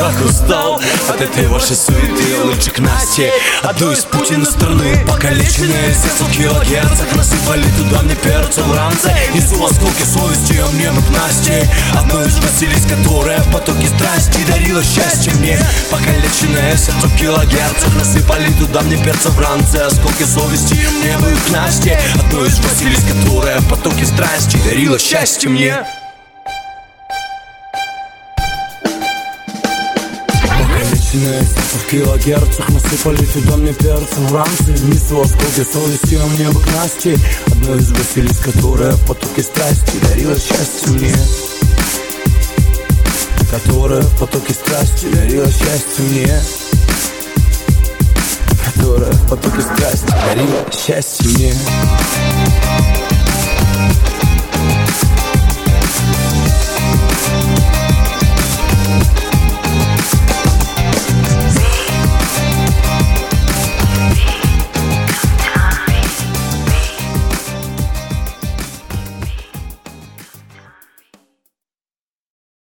так устал от этой вашей суеты. Лучше к Насте, одной из Путина страны. Покалеченные сердце в килогерцах, насыпали туда мне перца в ранце. Несу осколки совести, а мне бы к Насте, одной из Василис, которая в потоке страсти дарила счастье мне. Покалеченное сердце в килогерцах, насыпали туда мне перца в ранце. Осколки совести, мне бы к Насте, одной из Василис, которая в потоке страсти дарила счастье мне. Покалеченное сердце в килогерцах, насыпали туда мне перца в ранце. Несу осколки совести, а мне бы к Насте, одной из Василис, которая в потоке страсти дарила счастье мне. Которая в потоке страсти дарила счастье мне. Которая в потоке страсти дарила счастье мне.